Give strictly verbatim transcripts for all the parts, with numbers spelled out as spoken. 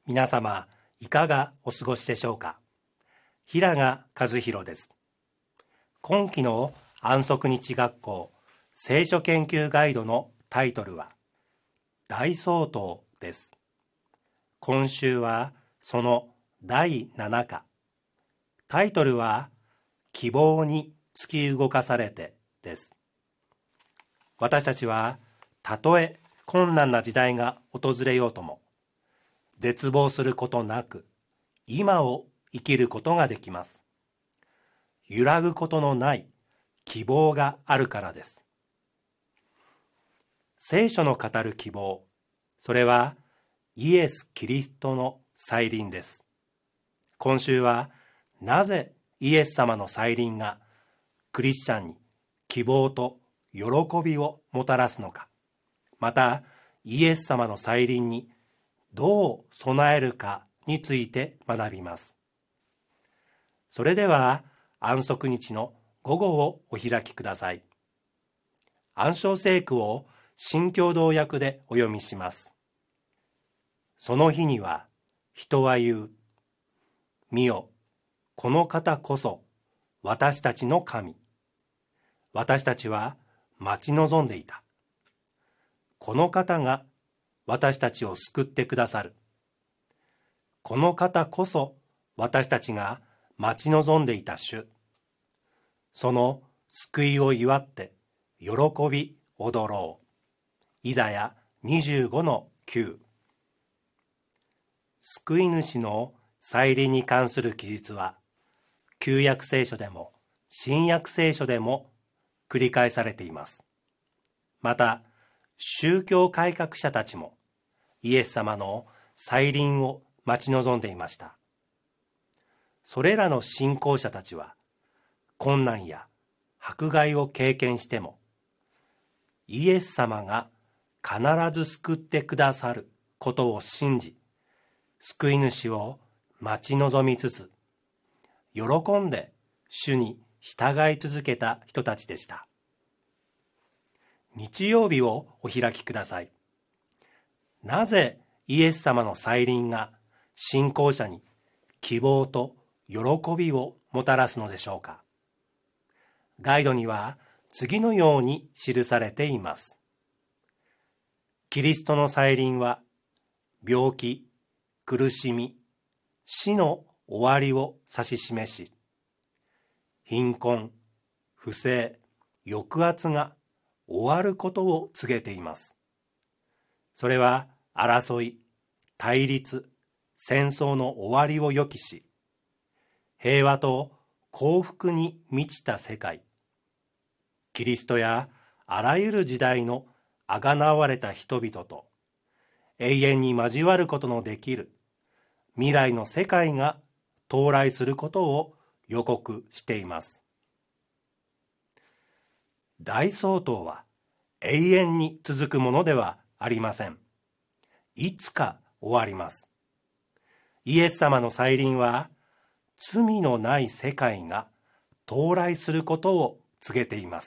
皆様いかがお過ごしでしょうか。平賀和弘です。今期の安息日学校聖書研究ガイドのタイトルは大総統です。今週はそのだいななか、タイトルは希望に突き動かされてです。私たちはたとえ困難な時代が訪れようとも絶望することなく今を生きることができます。揺らぐことのない希望があるからです。聖書の語る希望、それはイエス・キリストの再臨です。今週はなぜイエス様の再臨がクリスチャンに希望と喜びをもたらすのか、またイエス様の再臨にどう備えるかについて学びます。それでは安息日の午後をお開きください。暗唱聖句を新共同訳でお読みします。その日には人は言う、見よ、この方こそ私たちの神。私たちは待ち望んでいた。この方が私たちを救ってくださる。この方こそ私たちが待ち望んでいた主。その救いを祝って喜び踊ろう。イザヤにじゅうごのきゅう。救い主の再臨に関する記述は旧約聖書でも新約聖書でも繰り返されています。また宗教改革者たちもイエス様の再臨を待ち望んでいました。それらの信仰者たちは困難や迫害を経験してもイエス様が必ず救ってくださることを信じ、救い主を待ち望みつつ喜んで主に従い続けた人たちでした。日曜日をお開きください。なぜイエス様の再臨が信仰者に希望と喜びをもたらすのでしょうか。ガイドには次のように記されています。キリストの再臨は病気、苦しみ、死の終わりを指し示し、貧困、不正、抑圧が終わることを告げています。それは争い、対立、戦争の終わりを予期し、平和と幸福に満ちた世界、キリストやあらゆる時代のあがなわれた人々と永遠に交わることのできる未来の世界が到来することを予告しています。大総統は永遠に続くものではありません。いつか終わります。イエス様の再臨は罪のない世界が到来することを告げています。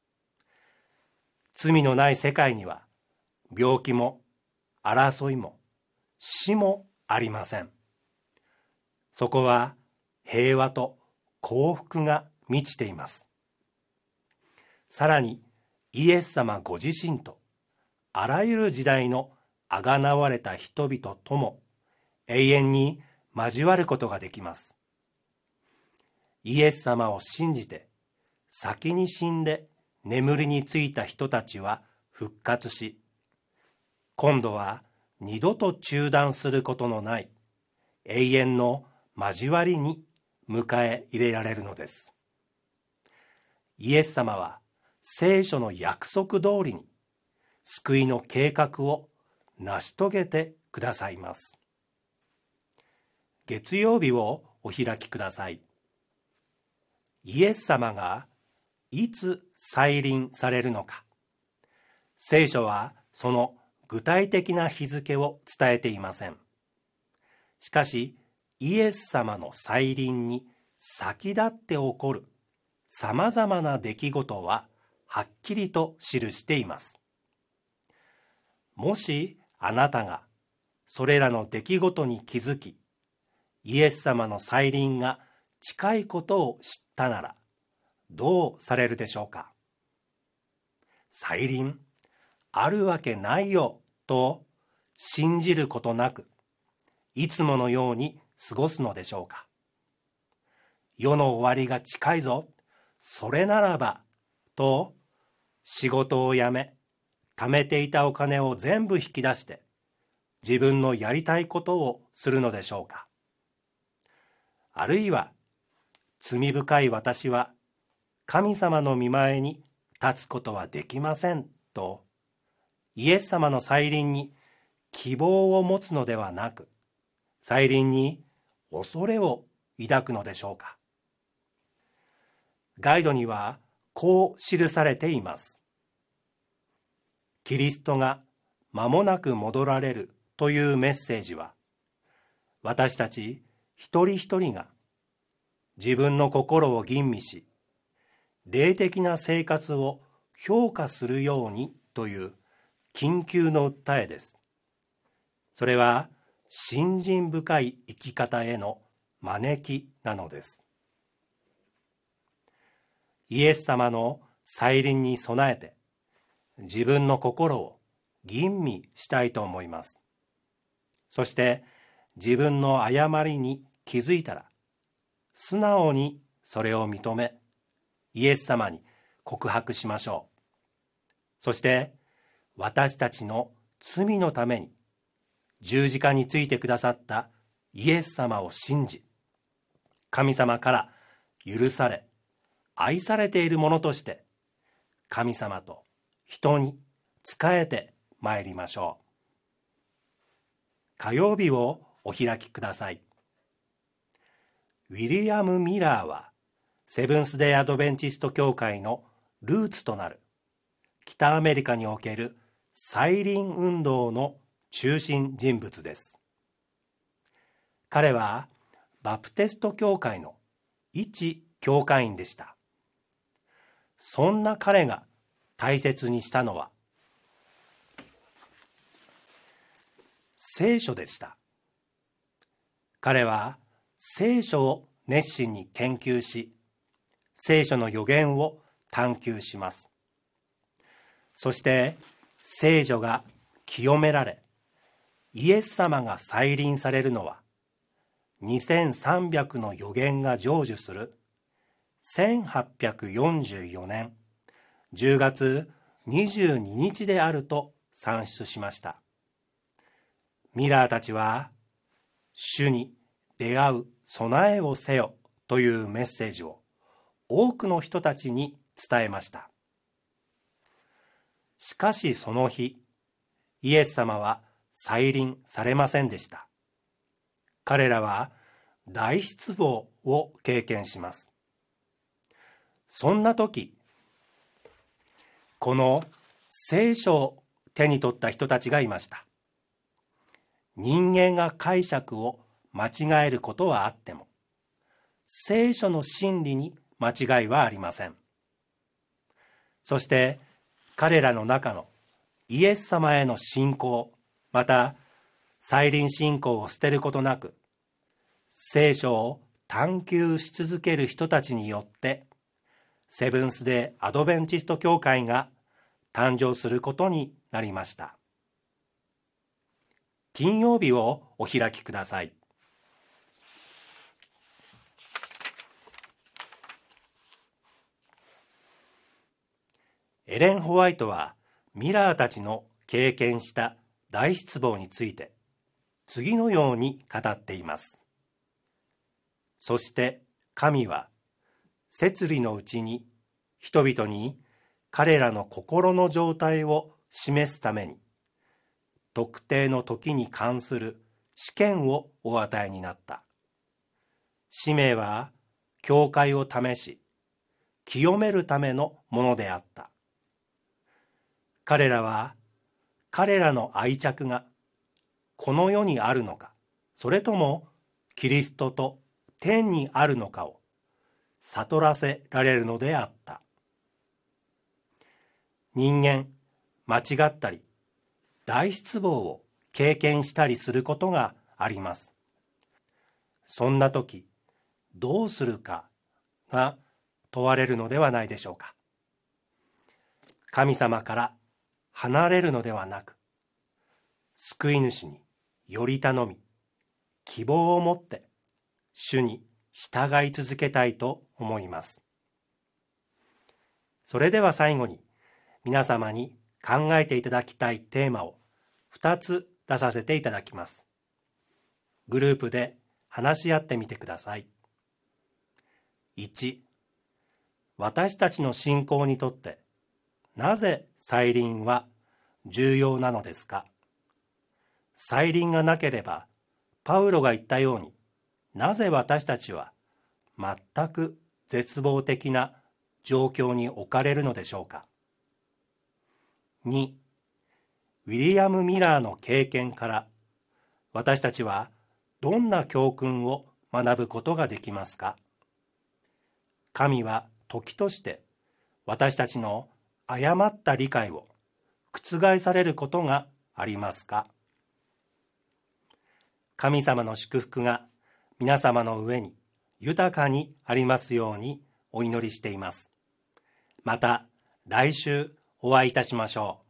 罪のない世界には病気も争いも死もありません。そこは平和と幸福が満ちています。さらにイエス様ご自身とあらゆる時代のあがなわれた人々とも永遠に交わることができます。イエス様を信じて先に死んで眠りについた人たちは復活し、今度は二度と中断することのない永遠の交わりに迎え入れられるのです。イエス様は聖書の約束通りに救いの計画を成し遂げてくださいます。月曜日をお開きください。イエス様がいつ再臨されるのか、聖書はその具体的な日付を伝えていません。しかしイエス様の再臨に先立って起こるさまざまな出来事ははっきりと記しています。もしあなたがそれらの出来事に気づき、イエス様の再臨が近いことを知ったなら、どうされるでしょうか。再臨あるわけないよと信じることなく、いつものように過ごすのでしょうか。世の終わりが近いぞ、それならばと仕事を辞め、貯めていたお金を全部引き出して自分のやりたいことをするのでしょうか。あるいは罪深い私は神様の御前に立つことはできませんとイエス様の再臨に希望を持つのではなく、再臨に恐れを抱くのでしょうか。ガイドにはこう記されています。キリストが間もなく戻られるというメッセージは、私たち一人一人が自分の心を吟味し、霊的な生活を評価するようにという緊急の訴えです。それは信心深い生き方への招きなのです。イエス様の再臨に備えて、自分の心を吟味したいと思います。そして自分の誤りに気づいたら、素直にそれを認め、イエス様に告白しましょう。そして私たちの罪のために十字架についてくださったイエス様を信じ、神様から許され、愛されているものとして神様と人に仕えてまいりましょう。火曜日をお開きください。ウィリアム・ミラーはセブンス・デイ・アドベンチスト教会のルーツとなる北アメリカにおける再臨運動の中心人物です。彼はバプテスト教会の一教会員でした。そんな彼が大切にしたのは聖書でした。彼は聖書を熱心に研究し、聖書の予言を探求します。そして聖書が清められ、イエス様が再臨されるのはにせんさんびゃくの予言が成就するせんはっぴゃくよんじゅうよねんじゅうがつにじゅうににちであると算出しました。ミラーたちは、主に出会う備えをせよというメッセージを多くの人たちに伝えました。しかしその日、イエス様は再臨されませんでした。彼らは大失望を経験します。そんな時、この聖書を手に取った人たちがいました。人間が解釈を間違えることはあっても、聖書の真理に間違いはありません。そして彼らの中のイエス様への信仰、また再臨信仰を捨てることなく、聖書を探求し続ける人たちによって、セブンス・デイ・アドベンチスト教会が誕生することになりました。金曜日をお開きください。エレン・ホワイトはミラーたちの経験した大失望について次のように語っています。そして神は摂理のうちに人々に彼らの心の状態を示すために特定の時に関する試験をお与えになった。使命は教会を試し清めるためのものであった。彼らは彼らの愛着がこの世にあるのか、それともキリストと天にあるのかを悟らせられるのであった。人間、間違ったり大失望を経験したりすることがあります。そんな時、どうするかが問われるのではないでしょうか。神様から離れるのではなく、救い主により頼み、希望を持って主に従い続けたいと思います。それでは最後に皆様に考えていただきたいテーマをふたつ出させていただきます。グループで話し合ってみてください。いち、私たちの信仰にとってなぜ再臨は重要なのですか。再臨がなければパウロが言ったように、なぜ私たちは全く絶望的な状況に置かれるのでしょうか。に、ウィリアム・ミラーの経験から私たちはどんな教訓を学ぶことができますか。神は時として私たちの誤った理解を覆されることがありますか。神様の祝福が皆様の上に豊かにありますようにお祈りしています。また来週お会いいたしましょう。